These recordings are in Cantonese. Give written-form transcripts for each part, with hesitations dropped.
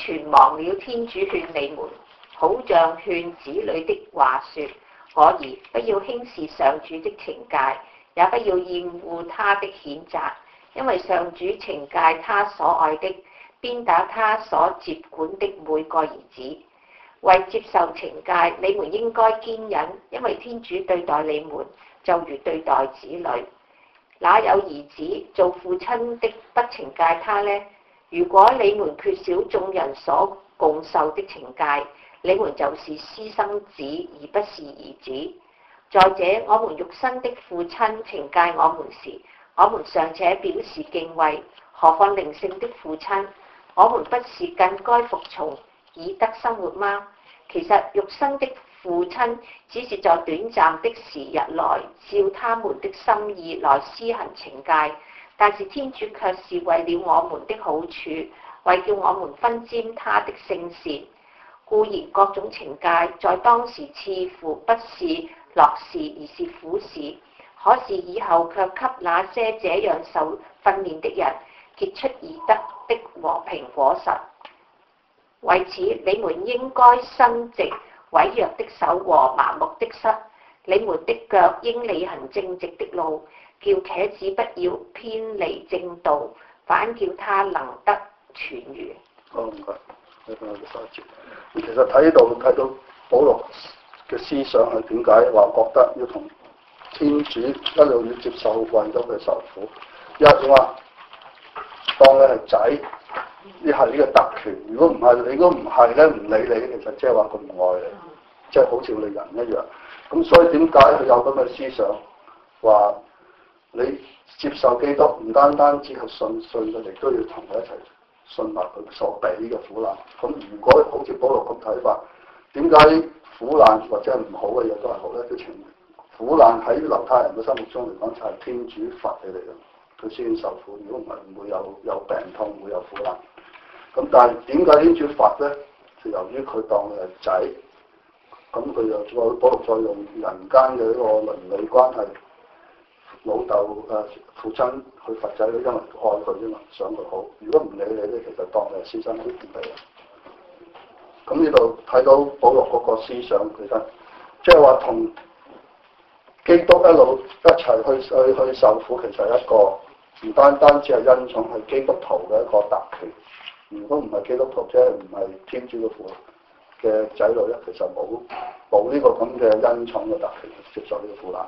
全忘了天主勸你們，好像勸子女的話說：我兒，不要輕視上主的懲戒，也不要厭惡他的譴責，因為上主懲戒他所愛的，鞭打他所接管的每個兒子。為接受懲戒，你們應該堅忍，因為天主對待你們就如對待子女。哪有兒子做父親的不懲戒他呢？如果你們缺少眾人所共受的懲戒，你們就是私生子而不是兒子。再者，我們肉身的父親懲戒我們時，我們尚且表示敬畏，何況靈性的父親？我們不是更該服從以得生活嗎？其實肉身的父親只是在短暫的時日內照他們的心意來施行懲戒，但是天主卻是為了我們的好處，為叫我們分沾他的聖善。固然各種懲戒在當時似乎不是樂事而是苦事，可是以後卻給那些這樣受訓練的人結出義德的和平果實。為此，你們應該伸直痿弱的手和麻木的膝，你們的腳應履行正直的路，叫瘸子不要偏離正道，反叫他能得痊癒。 好，唔該，你講嘅三節。其實睇到保羅嘅思想係點解話覺得要同天主一路要接受為咗佢受苦，一話當你係仔。呢係呢個特權，如果唔係咧，唔理你，其實即係話佢唔愛你，即係好似我哋人一樣。咁所以點解佢有咁嘅思想？話你接受基督，唔單只係信佢，亦都要同佢一齊信埋佢所俾嘅苦難。咁如果好似保羅咁睇法，點解苦難或者係唔好嘅嘢都係好咧？都情苦難喺猶太人嘅心目中嚟講，就係天主罰起嚟嘅，佢先受苦。如果唔係，唔會有病痛，唔會有苦難。咁但係點解天主罰咧？就由於佢當你係仔，咁佢又再保羅再用人間嘅呢個倫理關係，老豆父親去罰仔女，因為愛佢啫嘛，想佢好。如果唔理你咧，其實當你係私生子嚟嘅。咁呢度睇到保羅嗰個思想，其實即係話同基督一路一齊去受苦，其實係一個唔單止係恩寵，係基督徒嘅一個特權。如果唔係基督徒，即係唔係天主嘅父嘅仔女咧，其實冇呢個咁嘅恩寵嘅特權去接受呢個苦難。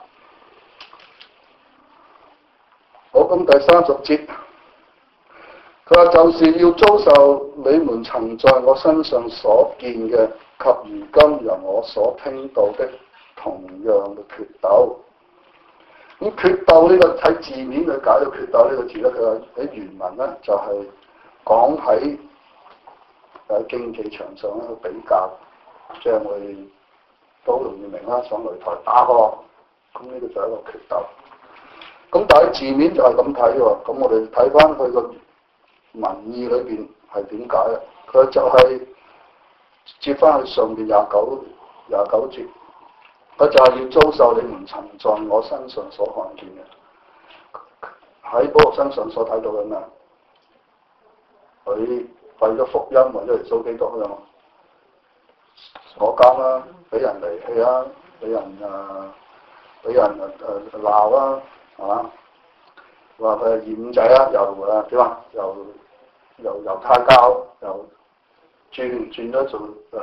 好，咁第30節，佢話就是要遭受你們曾在我身上所見嘅，及如今由我所聽到的同樣嘅決鬥。咁決鬥呢個睇字面去解到決鬥呢個字咧，佢話喺原文咧就係講喺競技場上咧去比較，即係我哋都好容易明啦，上擂台打波，咁呢個就係一個決鬥。咁但係字面就係咁睇喎，咁我哋睇翻佢個文意裏邊係點解咧？佢就係接翻去上邊29節，佢就係要遭受你們曾在我身上所看見嘅，喺保羅身上所睇到嘅咩？佢為咗福音，為咗耶穌基督啊嘛，坐監啦，俾人離棄啦，俾人鬧啦，係嘛？話佢係二五仔啦，又點啊？又猶太教，又轉咗做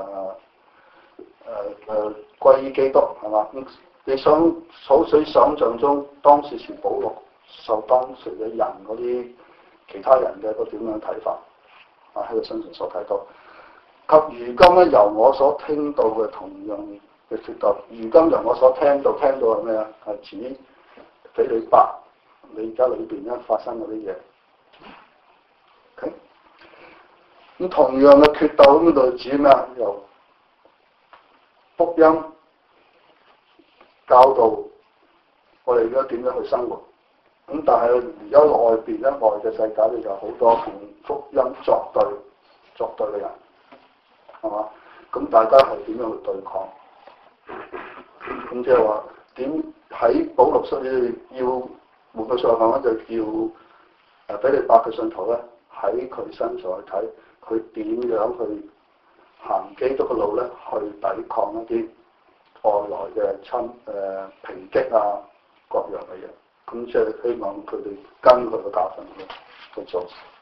歸依基督，係嘛？你想像中當時前保羅受當時嘅人嗰啲其他人嘅個點樣睇法？喺佢身上所睇到，及如今咧由我所聽到嘅同樣嘅決鬥，如今由我所聽到係咩啊？係指腓利伯，你而家裏邊咧發生嗰啲嘢。咁、okay? 同樣嘅決鬥咁就指咩啊？由福音教導我哋而家點樣去生活。咁但係而家外邊咧，外嘅世界咧就好多同福音作對嘅人，係嘛？咁大家係點樣去對抗？咁即係話點喺保羅書要換句説話講就叫腓利伯嘅信徒咧喺佢身上去睇， 佢點樣去行基督嘅路咧，去抵抗一啲外來嘅抨擊啊各樣嘅嘢。咁即係希望佢哋跟佢嘅教訓去做。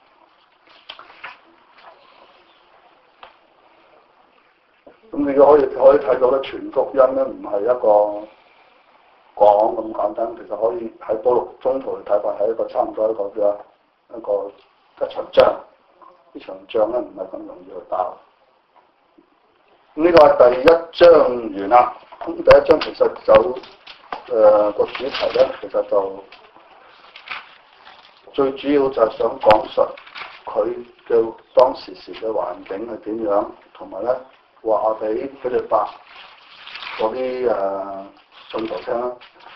咁你可以睇到咧，傳福音咧唔係一個講咁簡單，其實可以喺保祿中途嘅睇法係一個差唔多一場仗。呢場仗咧唔係咁容易去打。咁呢個係第一章完啦。咁第一章其實就個主題咧，其實就最主要就係想講述佢嘅當時嘅環境係點樣，同埋咧話俾佢哋白嗰啲信徒聽啦。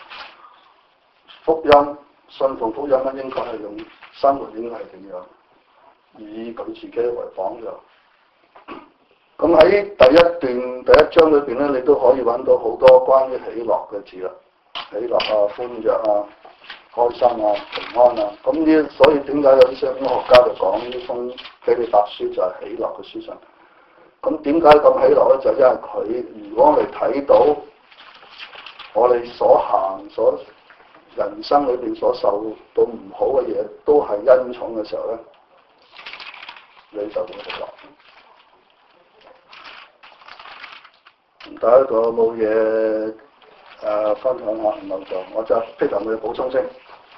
福音信奉福音咧，應該係用生活應該係點樣，以佢自己為榜樣。咁喺第一章裏邊咧，你都可以揾到好多關於喜樂嘅字啦，喜樂啊、歡躍啊、開心啊、平安啊。咁呢，所以點解有啲聖經學家就講呢封腓利伯書就係喜樂嘅書信？咁點解咁喜樂咧？就因為佢，如果我哋睇到我哋人生裏邊所受到唔好嘅嘢，都係恩寵嘅時候咧，你就會喜樂。大家仲有冇嘢分享下？唔係就我就非常嘅補充先。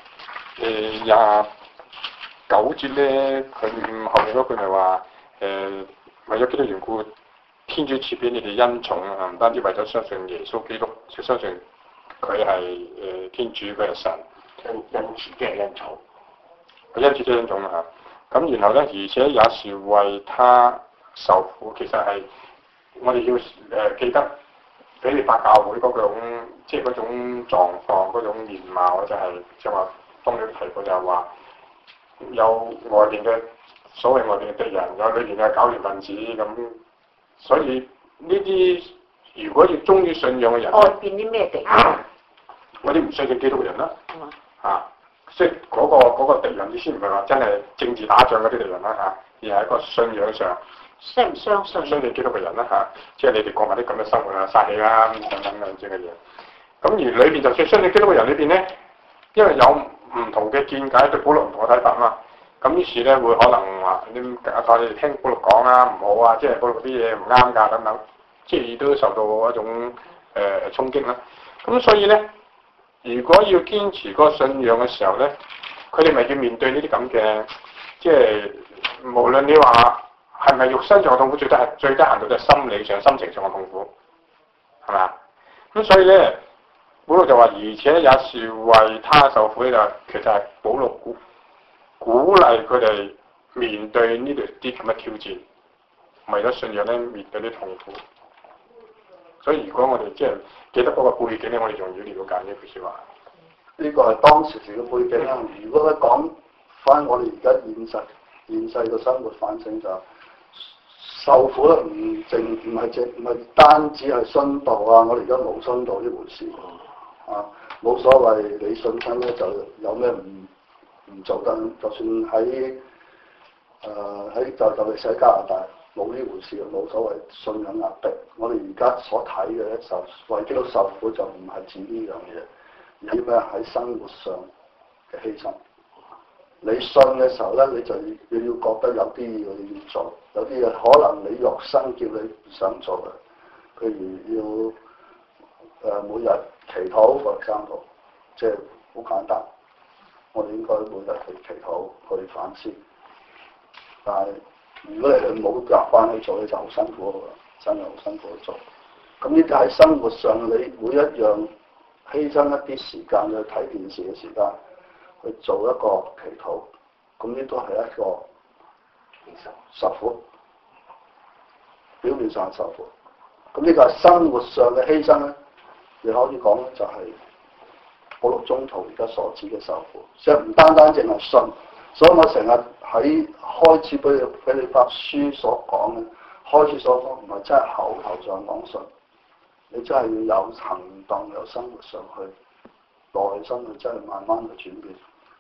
29節咧，佢後面嗰句咪話為咗基督緣故，天主賜俾你哋恩寵啊！唔單止為咗相信耶穌基督，即相信佢係天主，佢係神，恩賜嘅恩寵，佢恩賜嘅恩寵啊！咁然後咧，而且也是為他受苦，其實係。我哋要記得腓利伯教會嗰種即係嗰種狀況、嗰種面貌，就係即係話當你提過就係話有外邊嘅所謂外邊嘅敵人，有裏邊嘅狡辯分子咁，所以呢啲如果要忠於信仰嘅人， 外邊啲咩敵人？ 嗰啲唔相信基督嘅人啦，即係嗰個敵人意思唔係話真係政治打仗嗰啲敵人啦而係一個信仰上。 相唔相信？ 相信基督嘅人啦即係你哋過埋啲咁嘅生活啊、殺氣啦等等兩種嘅嘢。咁而裏邊就算相信基督嘅人裏邊咧，因為有唔同嘅見解，對保祿唔同嘅睇法嘛。咁於是咧會可能話你哋聽保祿講啊唔好啊，即係保祿啲嘢唔啱㗎等等，即係都受到一種衝擊啦。咁所以咧，如果要堅持嗰個信仰嘅時候咧，佢哋咪要面對呢啲咁嘅，即係無論你話。係咪肉身上嘅痛苦最低限度就係心理上、心情上嘅痛苦，係咪？咁所以咧，保祿就話，而且也是為他受苦咧，就其實係保祿鼓勵佢哋面對呢啲咁嘅挑戰，為咗信仰咧面對啲痛苦。所以如果我哋即係記得嗰個背景咧，我哋仲要了解呢句説話。 呢個係當時嘅背景啦。如果咧講翻我哋而家現世嘅生活反省就。受苦咧唔係單止係殉道啊！我哋而家冇殉道呢回事冇所謂你信親咧就有咩唔做得，就算喺就嚟喺加拿大冇呢回事，冇所謂信仰壓迫。我哋而家所睇嘅咧就為基督受苦就唔係指呢樣嘢，而係咩喺生活上嘅犧牲。你信嘅時候咧，你就要覺得有啲嘢你要做，有啲嘢可能你肉身叫你唔想做嘅，譬如要每日祈禱for example，即係好簡單，我哋應該每日去祈禱去反思。但係如果你冇習慣去做，你就好辛苦㗎，真係好辛苦去做。咁呢啲喺生活上，你每一樣犧牲一啲時間去睇電視嘅時間。去做一個祈禱，咁呢都係一個受苦，表面上係受苦。咁呢個係生活上嘅犧牲咧，你可以講咧就係保祿宗徒而家所指嘅受苦，即係唔單單淨係信。所以我成日喺開始俾你發書所講嘅，開始所講唔係真係口頭上講信，你真係要有行動，有生活上去，內心去真係慢慢去轉變。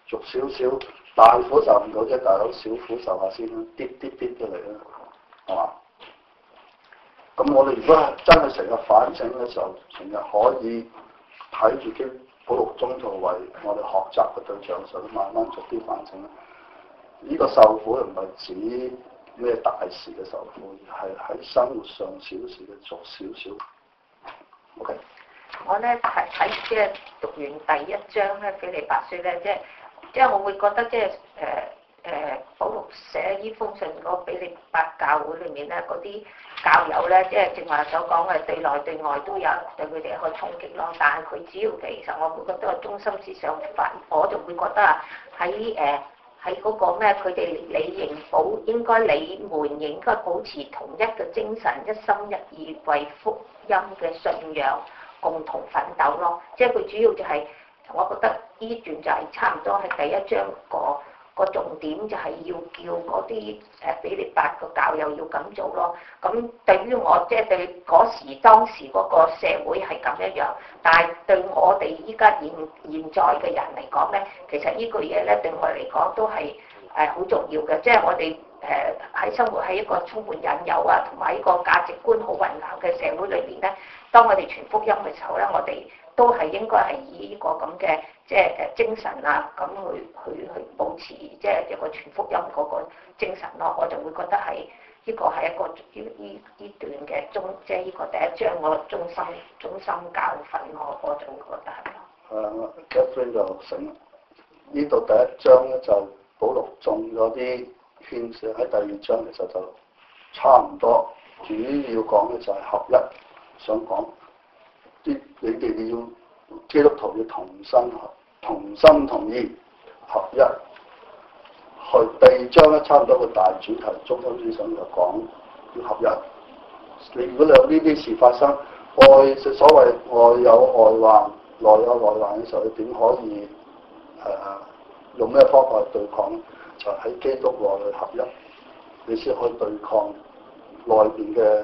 逐少少，大苦受唔到啫，大佬小苦受下先啦，啲都嚟啦，係嘛？咁我哋如果係真係成日反省嘅時候，成日可以睇住經普六宗徒為我哋學習嘅對象，所以慢慢逐啲反省啦。呢個受苦唔係指咩大事嘅受苦，而係喺生活上小事嘅逐少少。OK。 我咧睇即係讀完第一章咧《腓利白書》咧，即係我會覺得即係保祿寫呢封信嗰腓利白教會裏面咧，嗰啲教友咧，即係正話所講嘅對內對外都有對佢哋一個衝擊咯。但係佢主要其實我會覺得個中心思想我就會覺得啊喺嗰個咩，佢哋應該保持同一嘅精神，一心一意為福音嘅信仰共同奮鬥咯。即係佢主要就係，我覺得呢段就係差唔多係第一章個重點，就係要叫嗰啲腓利白個教友要咁做咯。咁對於我即係對當時嗰個社會係咁樣，但係對我哋依家現在嘅人嚟講咧，其實呢句嘢咧對我嚟講都係好重要嘅。即係我哋喺生活喺一個充滿引誘啊，同埋一個價值觀好混淆嘅社會裏邊咧，當我哋傳福音嘅時候咧，我哋都係應該係以呢個咁嘅即係精神啊，咁去保持即係一個傳福音嗰個精神咯。我就會覺得係呢個係一個呢段嘅即係呢個第一章我中心教訓我就會覺得係。 Catherine 就醒呢度第一章咧就保祿中咗啲牽涉，喺第二章其實就差唔多，主要講嘅就係合一，想講啲你哋要基督徒要同心同意合一。去第二章咧差唔多個大主題，中心思想就講要合一。如果你有呢啲事發生，所謂外有外患，內有內患嘅時候，你點可以用咩方法去對抗？就喺基督內去合一，你先可以對抗內邊嘅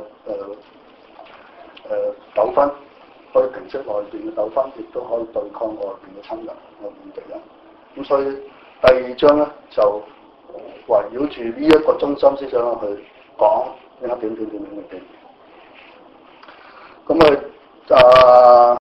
糾紛，可以平息內邊嘅糾紛，亦都可以對抗外邊嘅侵略、外邊敵人。咁所以第二章咧就圍繞住呢一個中心思想去講，點。咁